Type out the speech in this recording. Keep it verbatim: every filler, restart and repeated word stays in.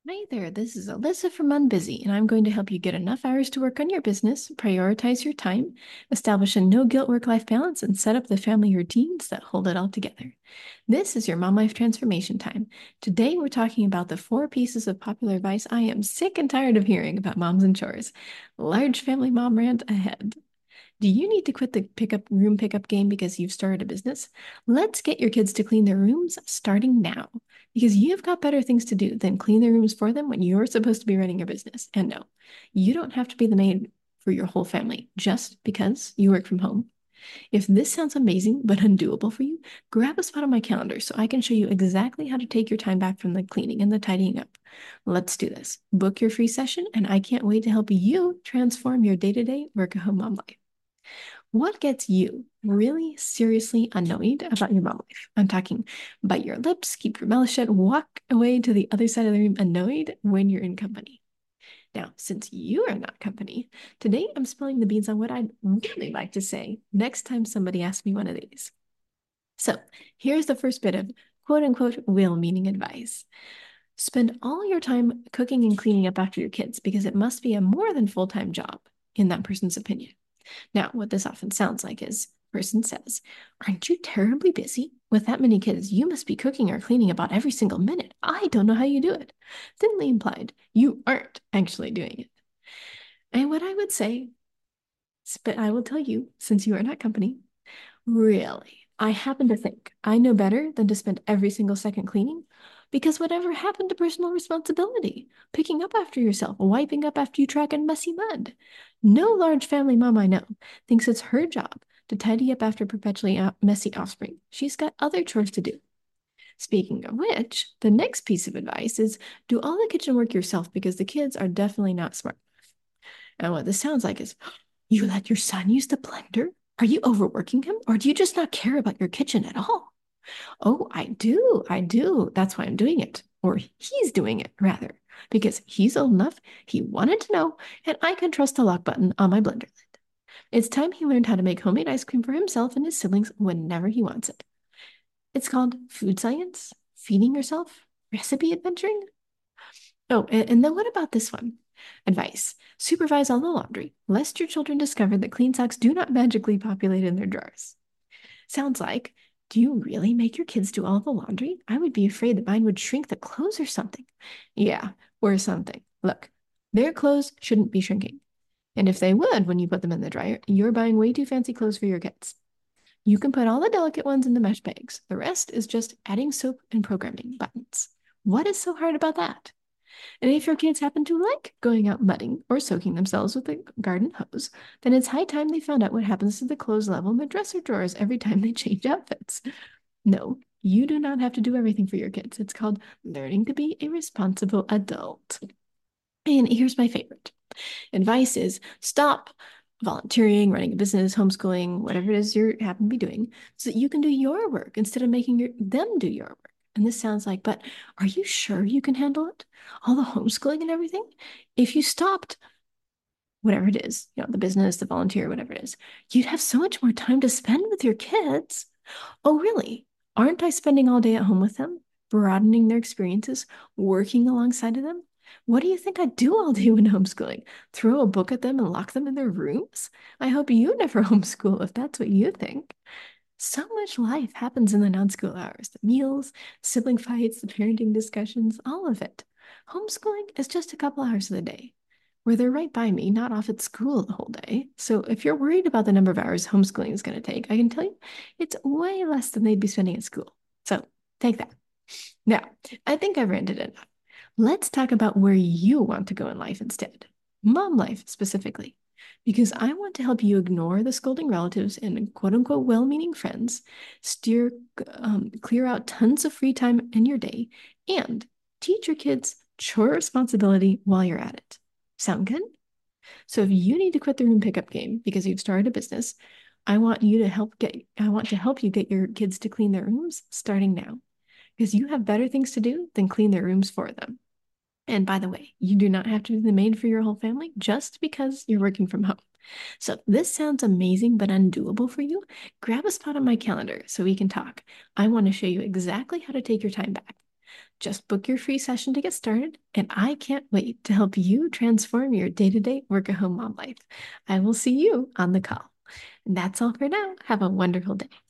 Hi there, this is Alyssa from Unbusy, and I'm going to help you get enough hours to work on your business, prioritize your time, establish a no guilt work life balance, and set up the family routines that hold it all together. This is your Mom Life Transformation Time. Today, we're talking about the four pieces of popular advice I am sick and tired of hearing about moms and chores. Large family mom rant ahead. Do you need to quit the pickup room pickup game because you've started a business? Let's get your kids to clean their rooms starting now because you've got better things to do than clean their rooms for them when you're supposed to be running your business. And no, you don't have to be the maid for your whole family just because you work from home. If this sounds amazing but undoable for you, grab a spot on my calendar so I can show you exactly how to take your time back from the cleaning and the tidying up. Let's do this. Book your free session, and I can't wait to help you transform your day-to-day work at home mom life. What gets you really seriously annoyed about your mom life? I'm talking bite your lips, keep your mouth shut, walk away to the other side of the room annoyed when you're in company. Now, since you are not company, today I'm spilling the beans on what I'd really like to say next time somebody asks me one of these. So here's the first bit of quote unquote well-meaning advice. Spend all your time cooking and cleaning up after your kids because it must be a more than full-time job in that person's opinion. Now, what this often sounds like is person says, aren't you terribly busy? With that many kids, you must be cooking or cleaning about every single minute. I don't know how you do it. Thinly implied, you aren't actually doing it. And what I would say, but I will tell you, since you are not company, really, I happen to think I know better than to spend every single second cleaning because whatever happened to personal responsibility? Picking up after yourself, wiping up after you track in messy mud. No large family mom I know thinks it's her job to tidy up after perpetually messy offspring. She's got other chores to do. Speaking of which, the next piece of advice is do all the kitchen work yourself because the kids are definitely not smart. And what this sounds like is you let your son use the blender? Are you overworking him? Or do you just not care about your kitchen at all? Oh, I do. I do. That's why I'm doing it. Or he's doing it, rather, because he's old enough, he wanted to know, and I can trust the lock button on my blender lid. It's time he learned how to make homemade ice cream for himself and his siblings whenever he wants it. It's called food science, feeding yourself, recipe adventuring. Oh, and, and then what about this one? Advice. Supervise all the laundry, lest your children discover that clean socks do not magically populate in their drawers. Sounds like, do you really make your kids do all the laundry? I would be afraid that mine would shrink the clothes or something. Yeah, or something. Look, their clothes shouldn't be shrinking. And if they would when you put them in the dryer, you're buying way too fancy clothes for your kids. You can put all the delicate ones in the mesh bags. The rest is just adding soap and programming buttons. What is so hard about that? And if your kids happen to like going out mudding or soaking themselves with a garden hose, then it's high time they found out what happens to the clothes level in the dresser drawers every time they change outfits. No, you do not have to do everything for your kids. It's called learning to be a responsible adult. And here's my favorite advice is stop volunteering, running a business, homeschooling, whatever it is you happen to be doing, so that you can do your work instead of making your, them do your work. And this sounds like, but are you sure you can handle it? All the homeschooling and everything? If you stopped, whatever it is, you know, the business, the volunteer, whatever it is, you'd have so much more time to spend with your kids. Oh, really? Aren't I spending all day at home with them, broadening their experiences, working alongside of them? What do you think I do all day when homeschooling? Throw a book at them and lock them in their rooms? I hope you never homeschool if that's what you think. So much life happens in the non-school hours, the meals, sibling fights, the parenting discussions, all of it. Homeschooling is just a couple hours of the day where they're right by me, not off at school the whole day. So if you're worried about the number of hours homeschooling is going to take, I can tell you it's way less than they'd be spending at school. So take that. Now, I think I've ranted enough. Let's talk about where you want to go in life instead. Mom life specifically, because I want to help you ignore the scolding relatives and quote unquote well meaning friends, steer, um, clear out tons of free time in your day, and teach your kids chore responsibility while you're at it. Sound good? So if you need to quit the room pickup game because you've started a business, I want you to help get I want to help you get your kids to clean their rooms starting now because you have better things to do than clean their rooms for them. And by the way, you do not have to be the maid for your whole family just because you're working from home. So if this sounds amazing but undoable for you, grab a spot on my calendar so we can talk. I want to show you exactly how to take your time back. Just book your free session to get started, and I can't wait to help you transform your day-to-day work at home mom life. I will see you on the call. And that's all for now. Have a wonderful day.